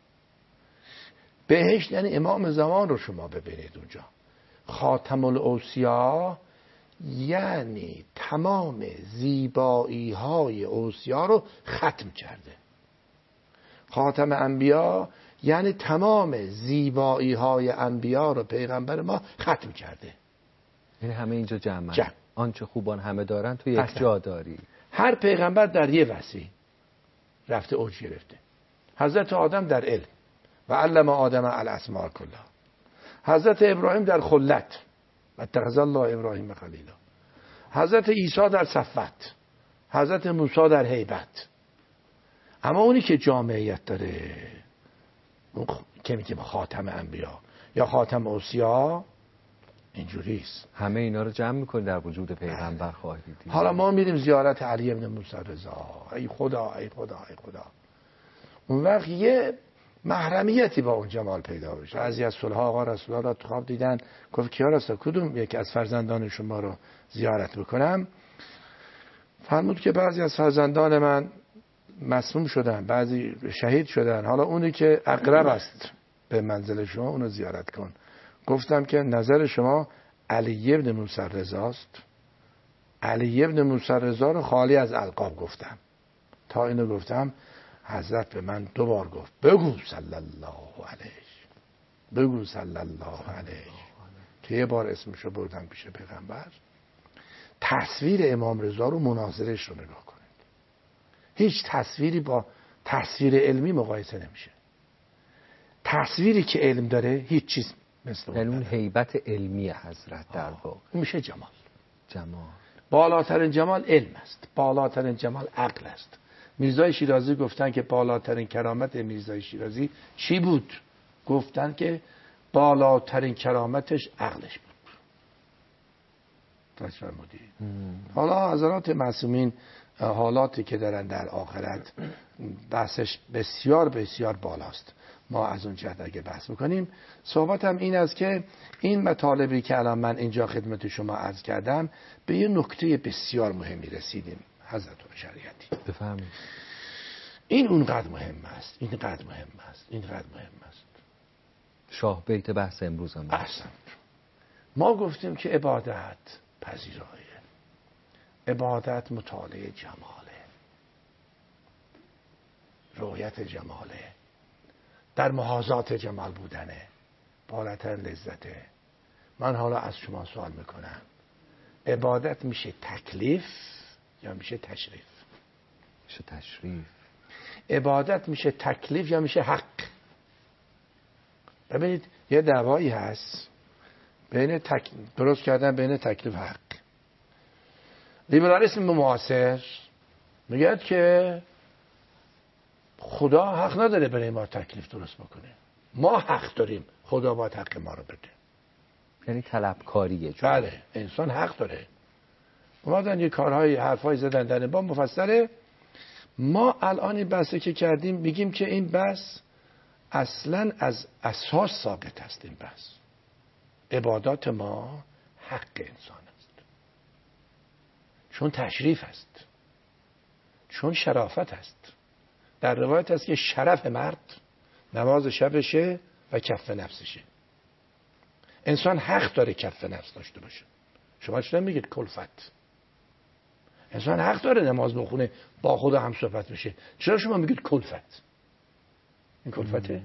بهشت یعنی امام زمان رو شما ببینید اونجا. خاتم الاوصیا یعنی تمام زیبایی های اوصیا رو ختم کرده. خاتم انبیا یعنی تمام زیبایی های انبیا رو پیغمبر ما ختم کرده. یعنی همه اینجا جمع. جمع. آنچه خوبان همه دارن تو یک اصلا. جا داری. هر پیغمبر در یه وسیع رفته اوج گرفته. حضرت آدم در علم و علم آدم الاسماء کلها. حضرت ابراهیم در خلت و اتخذ الله ابراهیم خلیلا. حضرت عیسی در صفت، حضرت موسی در هیبت. اما اونی که جامعیت داره اون که میگه خاتم انبیا یا خاتم اوصیا اینجوریست. همه اینا رو جمع میکنی در وجود پیغمبر خواهید دید. حالا ما میریم زیارت علی ابن موسی رضا، ای خدا ای خدا ای خدا. اون وقت یه محرمیتی با اون جمال پیدا بشه. بعضی از صلح آقا رسول الله تو خواب دیدن، گفت کیا راستا کدوم یکی از فرزندان شما رو زیارت بکنم؟ فرمود که بعضی از فرزندان من مسموم شدن، بعضی شهید شدن، حالا اونی که اقرب است به منزل شما اونو زیارت کن. گفتم که نظر شما علی ابن موسی رضاست؟ علی ابن موسی رضا رو خالی از القاب گفتم. تا اینو گفتم حضرت به من دو بار گفت بگو صلی الله علیه، بگو صلی الله علیه، که یه بار اسمشو بردم پیش پیغمبر. تصویر امام رضا رو مناظرش رو نگاه کنید. هیچ تصویری با تصویر علمی مقایسه نمیشه. تصویری که علم داره هیچ چیز مثل اون. اون هیبت علمی حضرت در واقع میشه جمال. جمال. بالاترین جمال علم است، بالاترین جمال عقل است. میرزای شیرازی گفتن که بالاترین کرامت میرزای شیرازی چی بود؟ گفتن که بالاترین کرامتش عقلش بود. درست فرمودی. حالا حضرات معصومین حالاتی که دارن در آخرت بحثش بسیار بسیار بالاست. ما از اون جهت اگه بحث بکنیم، صحبتم این است که این مطالبی که الان من اینجا خدمت شما عرض کردم به یه نکته بسیار مهمی رسیدیم. حضرت شریعتی بفهمید این اونقدر مهم است، اینقدر مهم است، اینقدر مهم است. شاه بیت بحث امروز هم احسن. ما گفتیم که عبادت پذیرایه، عبادت مطالعه جماله، رؤیت جماله، در محاذات جمال بودنه، بالاتر لذته. من حالا از شما سوال میکنم، عبادت میشه تکلیف یا میشه تشریف؟ میشه تشریف. عبادت میشه تکلیف یا میشه حق؟ ببینید یه دعوایی هست بین تک... درست کردن بین تکلیف و حق. لیبرالیسم معاصر میگه که خدا حق نداره برای ما تکلیف درست بکنه. ما حق داریم، خدا باید حق ما رو بده. یعنی طلبکاریه. بله، انسان حق داره. اومدن یه کارهای حرفای زدن در با مفصله. ما الان این بحثی که کردیم میگیم که این بحث اصلا از اساس ساقط است. این بحث عبادات ما حق انسان است، چون تشریف است، چون شرافت است. در روایت است که شرف مرد نماز شبشه و کف نفسشه. انسان حق داره کف نفس داشته باشه. شما چرا میگید کلفت؟ انسان حق داره نماز بخونه، با خدا هم صحبت بشه. چرا شما میگید کلفت؟ این کلفته؟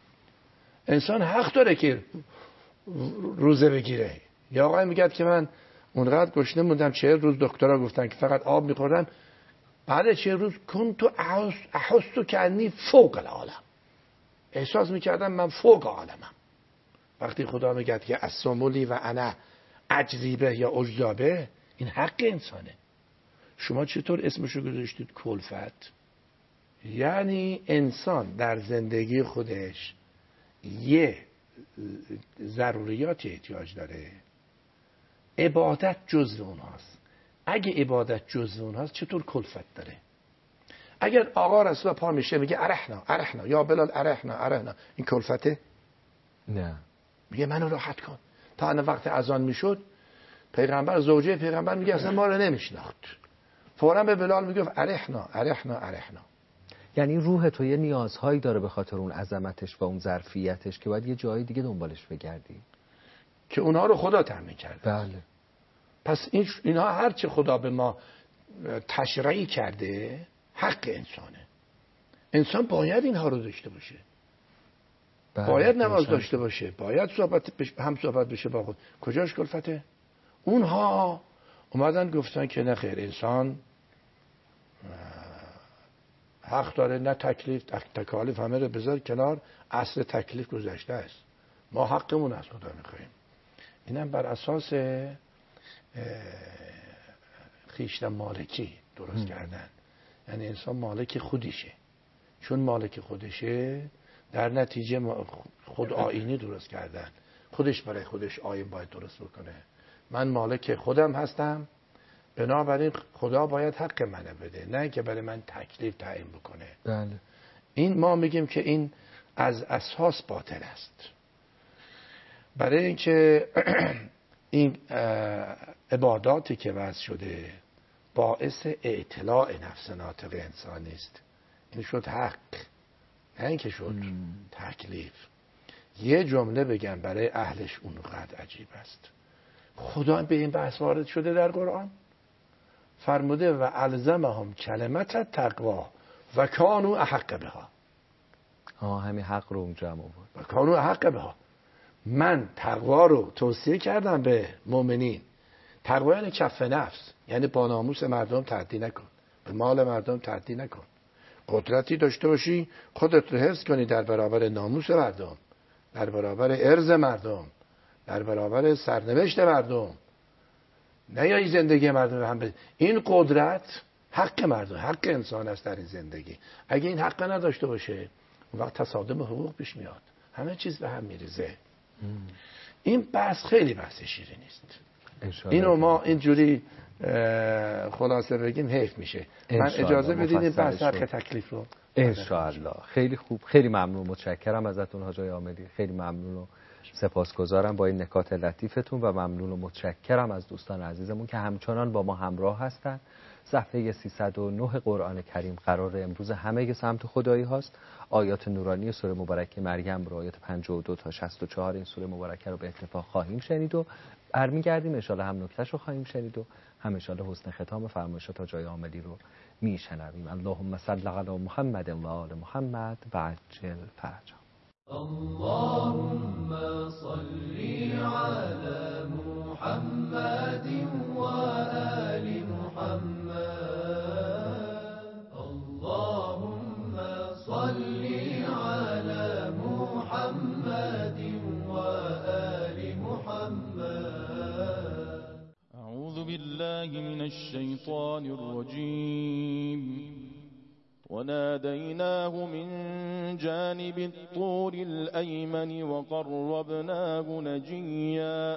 انسان حق داره که روزه بگیره. یا آقای میگد که من اونقدر گشنه موندم چهل روز دکترها گفتن که فقط آب میخوردم، بعد چهل روز کنتو احسو کانی فوق العالم، احساس میکردم من فوق عالمم. وقتی خدا میگد که الصوملی و انا اجزیبه یا اجزابه، این حق انسانه. شما چطور اسمشو گذاشتید کلفت؟ یعنی انسان در زندگی خودش یه ضروریاتی احتیاج داره، عبادت جزء اونهاست. اگه عبادت جزء اونهاست چطور کلفت داره؟ اگر آقا رسول پا میشه میگه ارحنا ارحنا یا بلال ارحنا ارحنا، این کلفته؟ نه. میگه منو راحت کن. تا ان وقت اذان میشد پیغمبر، زوجه پیغمبر میگه اصلا ما رو نمیشناخت، فوراً به بلال میگفت ارحنا ارحنا ارحنا. یعنی روح تو یه نیازهایی داره به خاطر اون عظمتش و اون ظرفیتش که باید یه جایی دیگه دنبالش بگردی که اونها رو خدا تامین کرده. بله. پس این اینها هر چه خدا به ما تشریع کرده حق انسانه. انسان باید اینها رو داشته باشه. بله. باید نماز داشته باشه، باید صحبت بش... هم صحبت بشه با خود. کجاش کلفته؟ اونها اومدن گفتن که نه خیر، انسان حق داره، نه تکلیف تکالیف همه رو بذار کنار، اصل تکلیف گذشته است، ما حقمون از خدا میخوایم. اینم بر اساس خیشتن مالکی درست ام. کردن. یعنی انسان مالک خودشه، چون مالک خودشه در نتیجه خود آیینی درست کردن. خودش برای خودش آیین باید درست بکنه. من مالک خودم هستم، بنابراین خدا باید حق منو بده، نه که برای من تکلیف تعیین بکنه. بله. این ما میگیم که این از اساس باطل است. برای اینکه این عباداتی که وضع شده باعث اطلاع نفس ناطق انسانی است. این شد حق، نه اینکه شد تکلیف. یه جمله بگم برای اهلش اونقدر عجیب است. خدا به این بحث وارد شده در قرآن، فرموده و الزمهم کلمت تقوا و کانوا احق بها. آه همین حق رو اونجا هم آورد. و کانوا احق بها. من تقوا رو توصیه کردم به مؤمنین. تقوا یعنی کف نفس، یعنی با ناموس مردم تعدی نکن، به مال مردم تعدی نکن. قدرتی داشته باشی خودت رو حفظ کنی در برابر ناموس مردم، در برابر ارض مردم، در برابر سرنوشت مردم. نه یا این زندگی مردم هم بده. این قدرت حق مردم، حق انسان است در این زندگی. اگه این حق نداشته باشه اون وقت تصادم حقوق پیش میاد، همه چیز به هم میریزه. این بحث خیلی بحث شیرین است. اینو ما اینجوری خلاصه بگیم حیف میشه. من اجازه بدید این بحث حق تکلیف رو انشاءالله. خیلی خوب، خیلی ممنون، متشکرم ازتون حاج عاملی. خیلی ممنون و سپاسگزارم با این نکات لطیفتون و ممنون و متشکرم از دوستان عزیزمون که همچنان با ما همراه هستن. صفحه سیصد و نه قرآن کریم قرار امروز همه سمت خدایی هاست. آیات نورانی سوره مبارکه مریم رو، آیات پنجاه و دو تا شصت و چهار این سوره مبارکه رو به اتفاق خواهیم شنید و برمیگردیم ان شاءالله هم نکتهش رو خواهیم شنید و هم ان شاءالله حسن ختام فرمایشات حاج عاملی رو میشنویم. اللهم صل علی محمد و آل محمد و عجل فرجهم. اللهم صل على محمد وآل محمد. اللهم صل على محمد وآل محمد. أعوذ بالله من الشيطان الرجيم. وناديناه من جانب الطور الأيمن وقربناه نجيا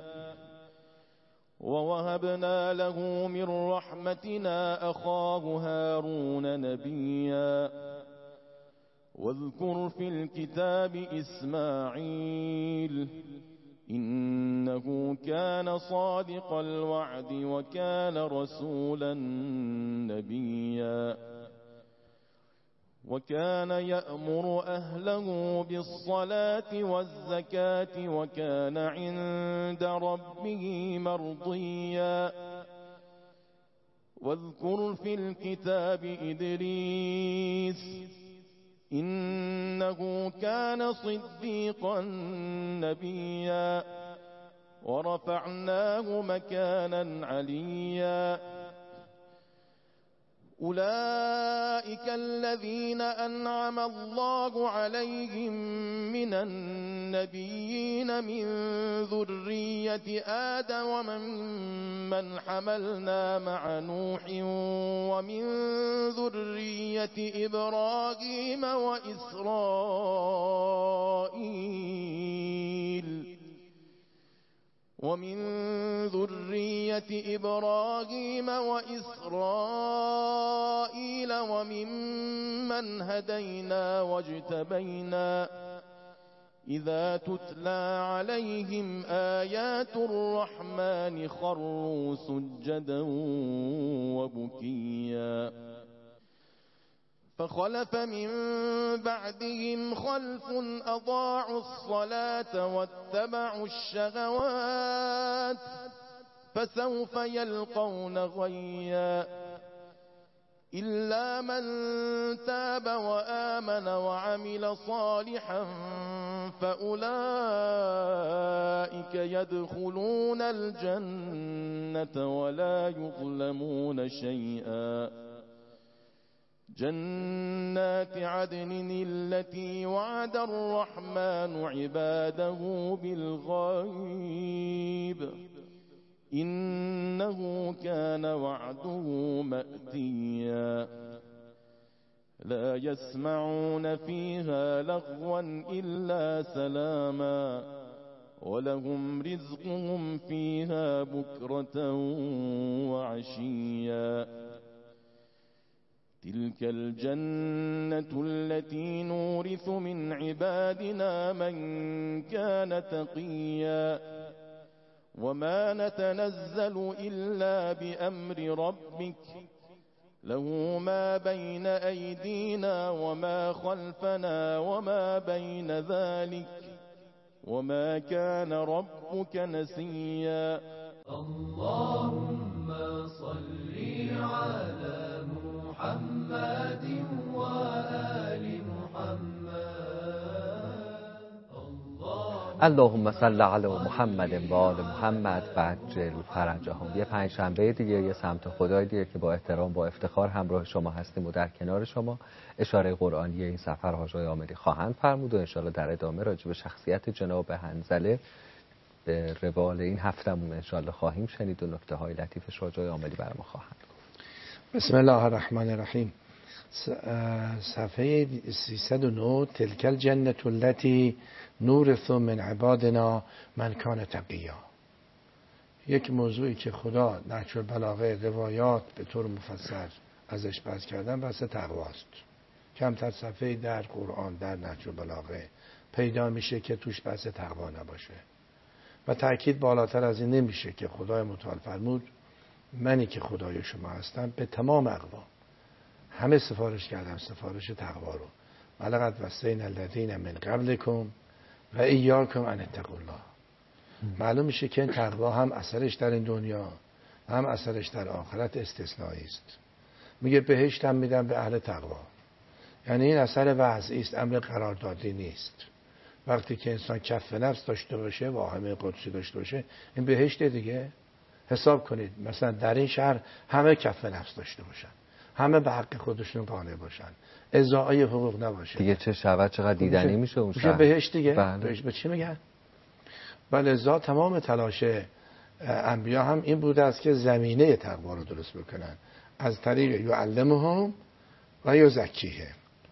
ووهبنا له من رحمتنا أخاه هارون نبيا واذكر في الكتاب إسماعيل إنه كان صادق الوعد وكان رسولا نبيا وكان يأمر أهله بالصلاة والزكاة وكان عند ربه مرضيا واذكر في الكتاب إدريس إنه كان صديقا نبيا ورفعناه مكانا عليا أولئك الذين أنعم الله عليهم من النبيين من ذرية آدم ومن من حملنا مع نوح ومن ذرية إبراهيم وإسرائيل ومن ذرية إبراهيم وإسرائيل وممن هدينا واجتبينا إذا تتلى عليهم آيات الرحمن خروا سجدا وبكيا فخلف من بعدهم خلف أضاعوا الصلاة واتبعوا الشهوات فسوف يلقون غيا إلا من تاب وآمن وعمل صالحا فأولئك يدخلون الجنة ولا يظلمون شيئا جنات عدن التي وعد الرحمن عباده بالغيب إنه كان وعده مأتيا لا يسمعون فيها لغوا إلا سلاما ولهم رزقهم فيها بكرة وعشيا تلك الجنة التي نورث من عبادنا من كان تقيا وما نتنزل إلا بأمر ربك له ما بين أيدينا وما خلفنا وما بين ذلك وما كان ربك نسيا اللهم صل على محمد وآل محمد اللهم صل علی محمد و آل محمد و عجل فرجهم. یه پنج شنبه دیگه، یه سمت خدای دیگه که با احترام با افتخار همراه شما هستیم و در کنار شما اشاره قرآنی این سفر حاج آقای عاملی خواهند فرمود و انشاءالله در ادامه راجع به شخصیت جناب حنظله به روال این هفتمون انشاءالله خواهیم شنید و نکته های لطیفش حاج آقای عاملی برام خواهند گفت. بسم الله الرحمن الرحیم. صفحه سیصد و نه تلک الجنة التي نورث من عبادنا من کان تقیا. یک موضوعی که خدا نهج البلاغه روایات به طور مفصل ازش بحث کردن بحث تقواست. کمتر صفحه در قرآن در نهج البلاغه پیدا میشه که توش بحث تقوا نباشه و تأکید بالاتر از این نمیشه که خدای متعال فرمود منی که خدای شما هستم به تمام اقوام همه سفارش کردم سفارش تقوا رو. ولقد وصینا الذین من قبلکم و ایاکم ان اتقوا الله. معلوم میشه که این تقوا هم اثرش در این دنیا هم اثرش در آخرت استثنایی است. میگه بهشت هم میدم به اهل تقوا. یعنی این اثر وضعی است، امر قراردادی نیست. وقتی که انسان کف نفس داشته باشه و همه قدسی داشته باشه این بهشت دیگه. حساب کنید مثلا در این شهر همه کف نفس داشته باشن، همه به حق خودشون قانع باشن، ازاعای حقوق نباشه دیگه چه شود چقدر دیدنی میشه اون شهر. بهشت دیگه. بله. بهشت به چی میگن؟ بله ازا تمام تلاش انبیا هم این بوده است که زمینه تقوا رو درست بکنن از طریق یعلمهم و یزکیهم.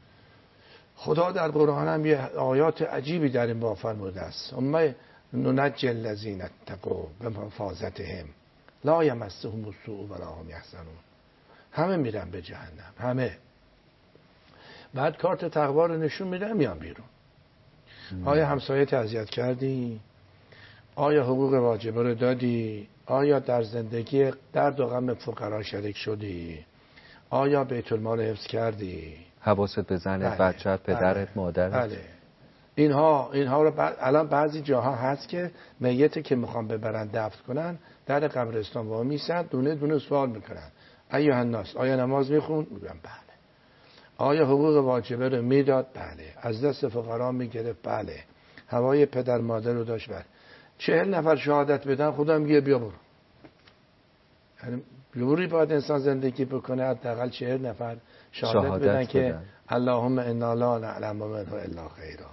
خدا در قرآن هم یه آیات عجیبی در این باب فرموده است. ثم ننجی الذین اتقوا بمفازتهم لا یمسهم السوء ولا هم یحزنون. همه میرن به جهنم، همه. بعد کارت تقوا رو نشون میدن، میان بیرون. آیا همسایه اذیت کردی؟ آیا حقوق واجبه رو دادی؟ آیا در زندگی درد و غم فقرا شریک شدی؟ آیا بیت المال حفظ کردی؟ حواست به زنت، بچت، پدرت، بله. مادرت. بله. اینها اینها رو بعد الان بعضی جاها هست که میت که میخوان ببرن دفن کنن در قبرستان وا میسن، دونه دونه سوال میکنن ایها الناس، آیا نماز میخوند؟ میگن بله. آیا حقوق واجبه رو میداد؟ بله. از دست فقرا میگرفت؟ بله. هوای پدر مادر رو داشت؟ بله. چهل نفر شهادت بدن، خدا میگه بیا برو. یعنی جوری باید انسان زندگی بکنه حداقل چهل نفر شهادت, شهادت بدن, بدن که اللهم انا لا نعلم منه الا خیرا.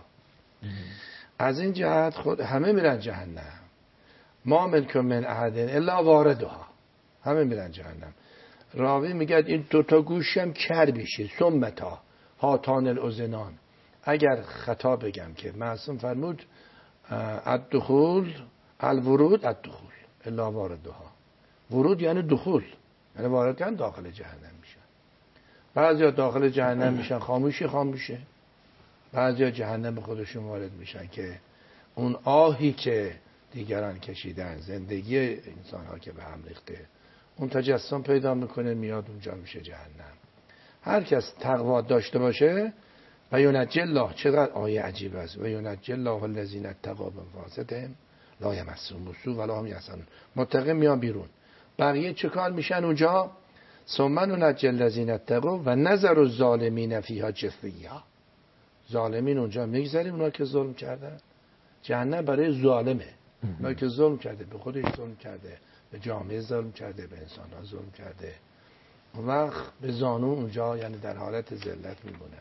از این جهت خود همه میرن جهنم. ما منکم من احد الا واردها. همه میرن جهنم. راوی میگه این دو تا گوشم کر بشه، ثمتا هاتان الاذنان. اگر خطا بگم که معصوم فرمود الدخول الورود الدخول الا واردها. ورود یعنی دخول، یعنی وارد کردن داخل جهنم میشن. بعضیا داخل جهنم میشن خاموشی خاموشه، بعضیا جهنم به خودشون وارد میشن که اون آهی که دیگران کشیدن، زندگی انسان ها که به هم ریخته، اون تجسم پیدا میکنه، میاد اونجا میشه جهنم. هر کس تقوا داشته باشه و ینجی الله، چقدر آیه عجیب است، و ینجی الله الذین اتقوا بمفازتهم لا یمسهم السوء ولا هم یحزنون. متقی میان بیرون، بقیه چه کار میشن اونجا؟ ثم ننجی الذین اتقوا و نذر الظالمین فیها جثیا. ظالمین اونجا میگذاریم، اونا که ظلم کردن. جهنم برای ظالمه، اونا که ظلم کرده، به خودش ظلم کرده، به جامعه ظلم کرده، به انسان ها ظلم کرده، اون وقت به زانو اونجا یعنی در حالت ذلت میمونه.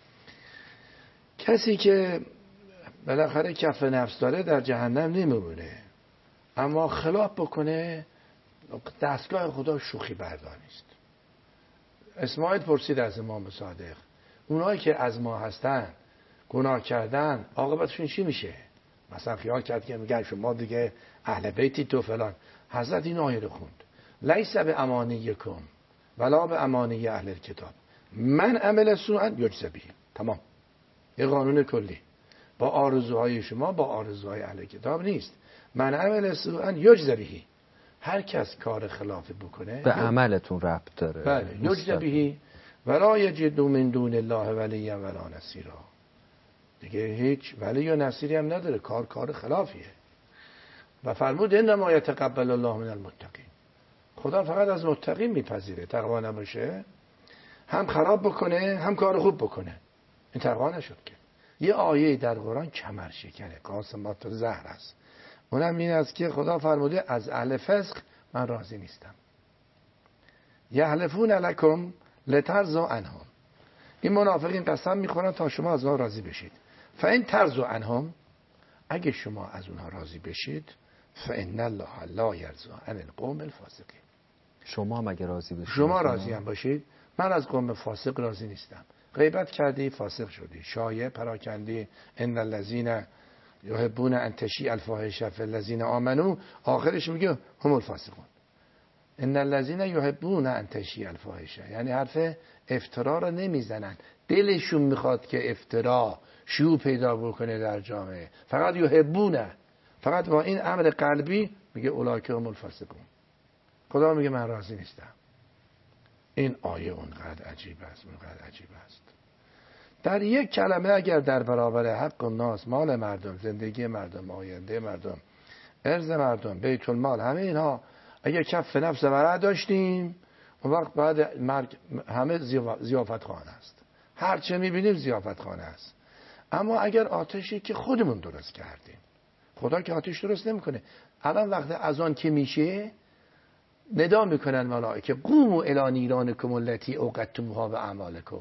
کسی که بالاخره کف نفس داره در جهنم نمیمونه، اما خلاف بکنه دستگاه خدا شوخی بردار نیست. اسماعیل پرسید از امام صادق، اونایی که از ما هستن گناه کردن عاقبتشون چی میشه؟ مثلا خیال کرد که میگن شما دیگه اهل بیتی تو فلان. حضرت این آیه رو خوند، لیس به امانیکم ولا به امانی اهل کتاب من عمل سوءا یجزی به. تمام، یه قانون کلی. با آرزوهای شما با آرزوهای اهل کتاب نیست. من عمل سوءا یجزی به. هر کس کار خلافی بکنه به عملتون ربط داره. بله، یجزی به ولا یجدوا من دون الله ولیا ولا نصیرا. دیگه هیچ ولی و نصیری هم نداره، کار کار خلافیه. و فرمود انما یتقبل الله من المتقین. خدا فقط از متقین میپذیره. تقوا نباشه هم خراب بکنه هم کار خوب بکنه، این تقوا نشد که. یه آیه در قرآن کمر شکنه، قاسمات زهر است. اونم این است که خدا فرموده از اهل فسق من راضی نیستم. یحلفون لکم لترضوا عنهم. این منافقین قسم میخورن تا شما از اونها راضی بشید. فإن ترضوا عنهم، اگه شما از اونها راضی بشید، فإن الله لا یرضی عن القوم الفاسقین. شما مگه راضی بشید؟ شما راضی هم باشید. من از قوم فاسق راضی نیستم. غیبت کردی فاسق شدی، شایع پراکندی، ان الذين یحبون ان تشیع الفاحشه فی الذین آمنوا، آخرش میگه هم الفاسقون. ان الذين یحبون ان تشیع الفاحشه، یعنی حرف افترا رو نمیزنن، دلشون میخواد که افترا شیوع پیدا بکنه در جامعه، فقط یحبونه، فقط با این امر قلبی میگه اولئک هم الفاسقون. خدا میگه من راضی نیستم. این آیه اونقدر عجیب است، اونقدر عجیب است. در یک کلمه اگر در برابر حق الناس، مال مردم، زندگی مردم، آینده مردم، ارز مردم، بیت المال، همه اینها اگر کف نفس ورع داشتیم، اون وقت بعد مرگ همه ضیافت خانه است. هر چه میبینیم ضیافت خانه است. اما اگر آتشی که خودمون درست کردیم، خدا که آتش درست نمیکنه. الان وقت از آن که میشه ندا میکنن ملائکه قوموا الی نیرانکم التی اوقدتموها باعمالکم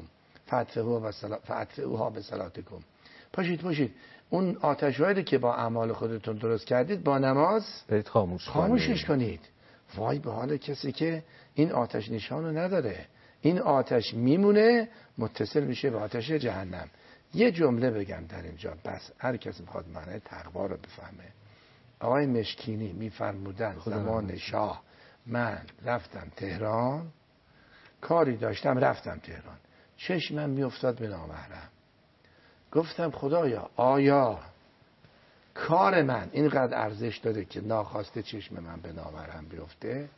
فاطفئوها بصلاتکم. پاشید پاشید اون آتش‌هایی که با اعمال خودتون درست کردید با نماز برید خاموش خاموشش کنید. وای به حال کسی که این آتش نشانو نداره. این آتش میمونه متصل میشه به آتش جهنم. یه جمله بگم در اینجا بس هر کسی بخواد معنی تقوا رو بفهمه. آقای مشکینی میفرمودن زمان شاه من رفتم تهران، کاری داشتم رفتم تهران، چشمم میافتاد به نامحرم. گفتم خدایا آیا کار من اینقدر ارزش داره که ناخواسته چشم من به نامحرم بیفته؟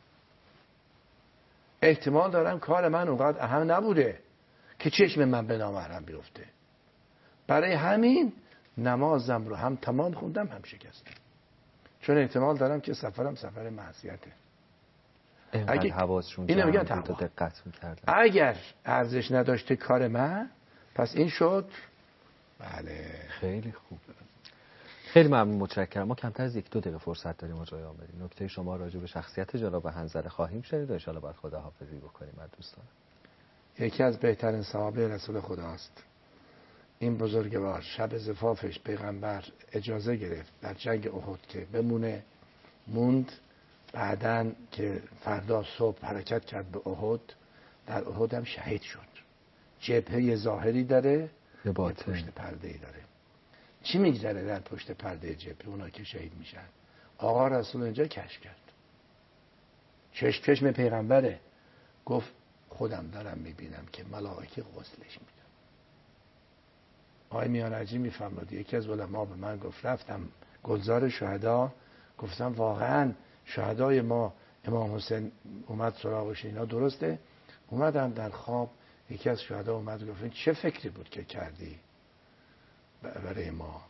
احتمال دارم کار من اونقدر اهم نبوده که چشم من به نامحرم بیفته. برای همین نمازم رو هم تمام خوندم هم شکستم، چون احتمال دارم که سفرم سفر معصیته. اگه حواسشون اینو میگن تقوا دقت می‌کردن. اگر ارزش نداشته کار من، پس این شد. بله خیلی خوب، خیلی ممنون، متشکرم. ما کمتر از یک دو دقیقه فرصت داریم آقای عامری. نکته شما راجع به شخصیت جناب حنظله خواهیم شنید و ان شاءالله بعد خداحافظی بکنیم از دوستان. یکی از بهترین صحابه رسول خداست این بزرگوار. شب زفافش پیغمبر اجازه گرفت در جنگ احد که بمونه، موند. بعدن که فردا صبح حرکت کرد به احد، در احد هم شهید شد. جبهه ظاهری داره، یه پشت پرده‌ای داره. چی میگذره در پشت پرده جبهه اونا که شهید میشن؟ آقا رسول اینجا کشف کرد، چشم چشم پیغمبره. گفت خودم دارم میبینم که ملائکه غسلش میدن. آقای میانجی میفرماد یکی از علما به من گفت رفتم گلزار شهدا، گفتم واقعا شهدای ما امام حسین اومد سراغش اینا درسته؟ اومدم در خواب یکی از شهدا اومد گفت چه فکری بود که کردی برای ما؟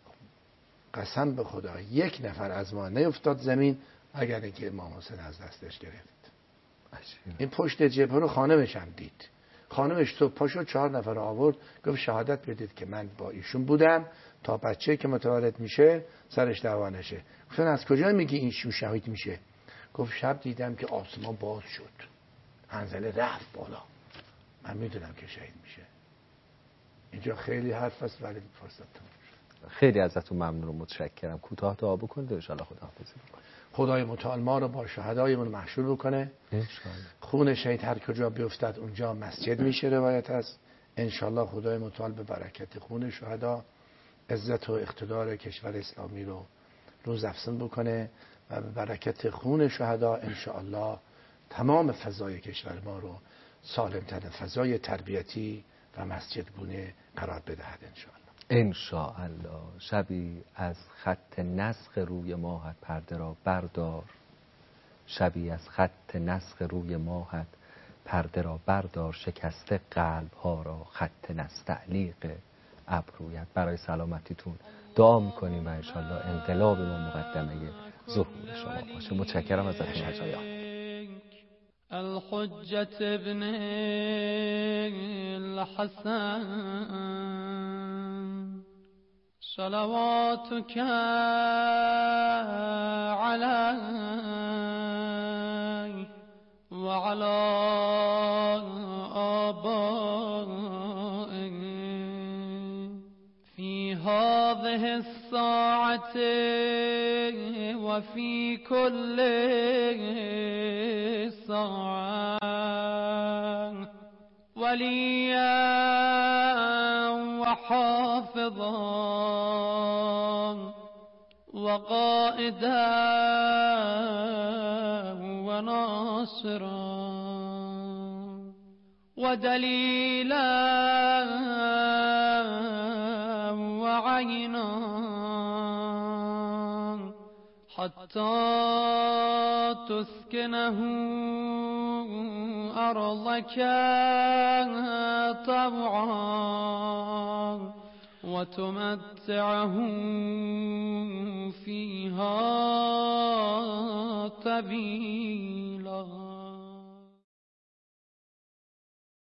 قسم به خدا یک نفر از ما نیفتاد زمین اگر اینکه امام حسین از دستش گرفت. این پشت جبهه رو خانمش هم دید. خانمش صبح پا شد چهار نفر رو آورد، گفت شهادت بدید که من با ایشون بودم تا بچه که متولد میشه سرش دعوا نشه. گفتن از کجا میگی ایشون شهید میشه؟ گفت شب دیدم که آسمان باز شد، حنظله رفت بالا، من میدونم که شهید میشه. اینجا خیلی حرف است ولی فرصت تموم شد. خیلی ازتون ممنون و متشکرم. کوتاه دعا بکنید ان شاءالله خداحافظی بکنید. خدای متعال ما رو با شهدایمون محشور بکنه. انشاءالله. خون شهید هر کجا بیفتد اونجا مسجد میشه، روایت هست. انشاءالله خدای متعال به برکت خون شهدا عزت و اقتدار کشور اسلامی رو روز افزون بکنه و به برکت خون شهدا انشاءالله تمام فضای کشور ما رو سالم ترین فضای تربیتی و مسجد بونه قرار بدهد انشاءالله. انشاءالله. شبی از خط نسخ روی ماهت پرده را بردار، شبی از خط نسخ روی ماهت پرده را بردار، شکسته قلب ها را خط نستعلیق ابرویت. برای سلامتیتون دعا میکنیم و انشاءالله انقلاب ما مقدمه ظهور شما باشه. متشکرم ازتون حجایان. الحجة ابن الحسن صلواتك علي وعلى آبائي في هذه الساعة وفي كل ساعة وليا وحافظا وقائدا وناصرا ودليلا وعينا حتى تسكنه أرضك طوعا وتمتعه فيها طويلا.